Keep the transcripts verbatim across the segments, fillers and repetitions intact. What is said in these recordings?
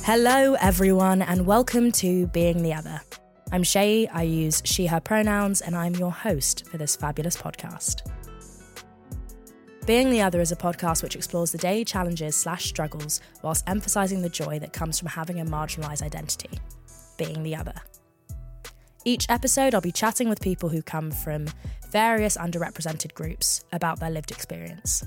Hello everyone and welcome to Being the Other. I'm Shay, I use she, her pronouns, and I'm your host for this fabulous podcast. Being the Other is a podcast which explores the daily challenges slash struggles whilst emphasising the joy that comes from having a marginalised identity, being the other. Each episode I'll be chatting with people who come from various underrepresented groups about their lived experience.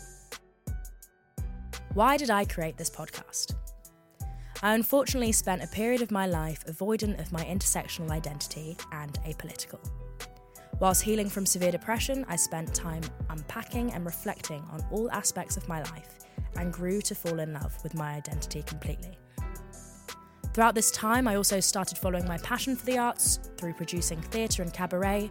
Why did I create this podcast? I unfortunately spent a period of my life avoidant of my intersectional identity and apolitical. Whilst healing from severe depression, I spent time unpacking and reflecting on all aspects of my life and grew to fall in love with my identity completely. Throughout this time, I also started following my passion for the arts through producing theatre and cabaret.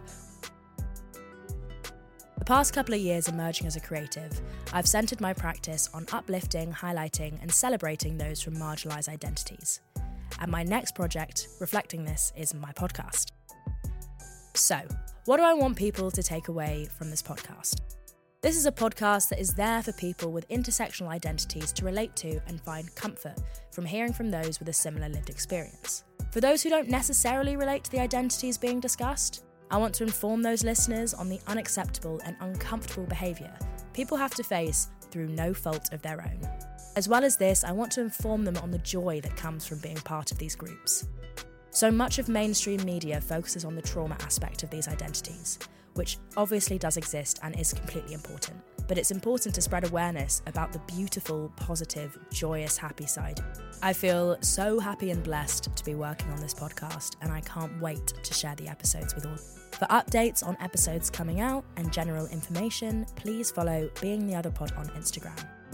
The past couple of years emerging as a creative, I've centred my practice on uplifting, highlighting and celebrating those from marginalised identities. And my next project, reflecting this, is my podcast. So, what do I want people to take away from this podcast? This is a podcast that is there for people with intersectional identities to relate to and find comfort from hearing from those with a similar lived experience. For those who don't necessarily relate to the identities being discussed, I want to inform those listeners on the unacceptable and uncomfortable behaviour people have to face through no fault of their own. As well as this, I want to inform them on the joy that comes from being part of these groups. So much of mainstream media focuses on the trauma aspect of these identities, which obviously does exist and is completely important. But it's important to spread awareness about the beautiful, positive, joyous, happy side. I feel so happy and blessed to be working on this podcast, and I can't wait to share the episodes with all. For updates on episodes coming out and general information, please follow Being the Other Pod on Instagram.